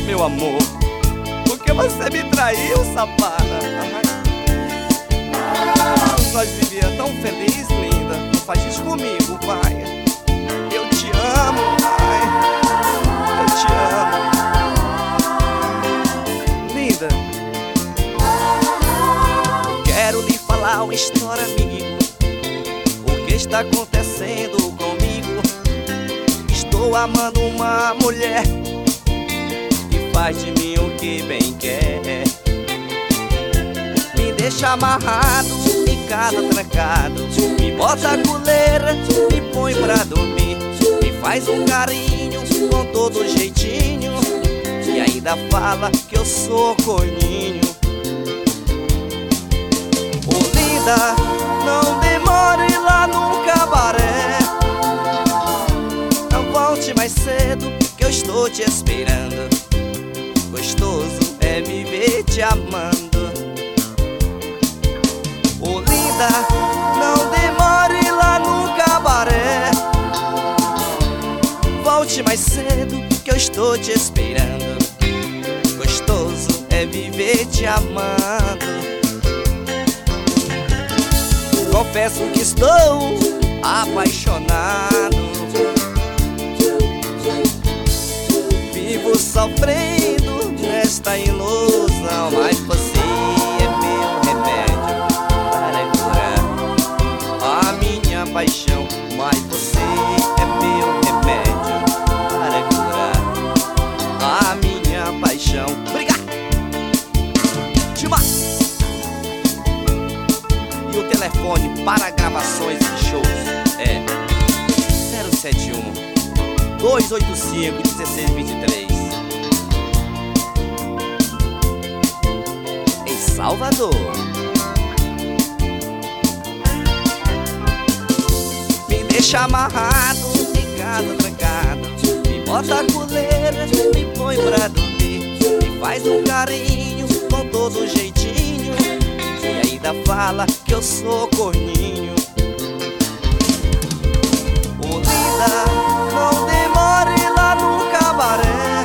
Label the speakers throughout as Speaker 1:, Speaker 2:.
Speaker 1: meu amor, porque você me traiu, safada. Nós vivíamos tão felizes, linda. Não faz isso comigo, vai. Eu te amo, vai. Eu te amo, linda. Quero lhe falar uma história, amigo. O que está acontecendo comigo? Estou amando uma mulher que faz de mim o que bem quer. Me deixa amarrado, em casa trancado, me bota a coleira, me põe pra dormir, me faz um carinho com todo jeitinho e ainda fala que eu sou corninho. Ô linda, não demore lá no cabaré, não volte mais cedo que eu estou te esperando. Gostoso é me ver te amando. Ô linda, não demore lá no cabaré, volte mais cedo que eu estou te esperando. Gostoso é viver te amando. Confesso que estou apaixonado, vivo sofrendo nesta ilusão, mas você é meu remédio para curar a minha paixão. Mas você é meu remédio para curar a minha paixão. Obrigado! Demais! E o telefone para gravações e shows é 071-285-1623 em Salvador. Me deixa amarrado, em casa trancado, me bota a coleira, me põe pra dormir, me faz um carinho com todo jeitinho e ainda fala que eu sou corninho. Ô linda, não demore lá no cabaré,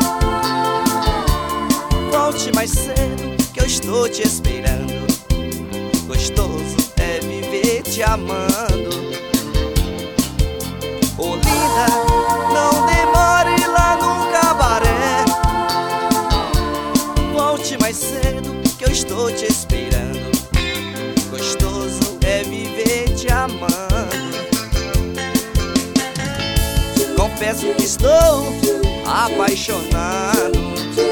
Speaker 1: volte mais cedo que eu estou te esperando. Gostoso é viver te amando. Ô linda, não demore lá no cabaré, volte mais cedo que eu estou te esperando. Gostoso é viver te amando. Confesso que estou apaixonado,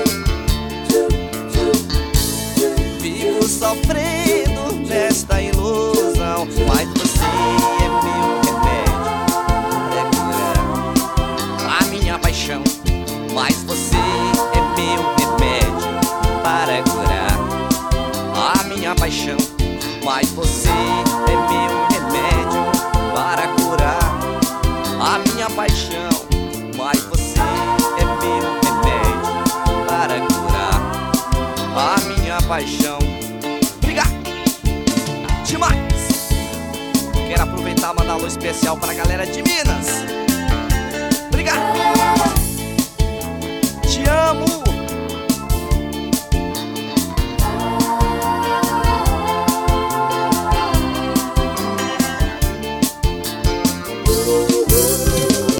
Speaker 1: vivo sofrendo nesta ilusão, mas você é meu remédio para curar a minha paixão. Mas você é meu remédio para curar a minha paixão. Mas você é meu remédio para curar a minha paixão. Mas você é meu remédio para curar a minha paixão. Obrigado! Demais! Quero aproveitar e mandar um alô especial para a galera de Minas.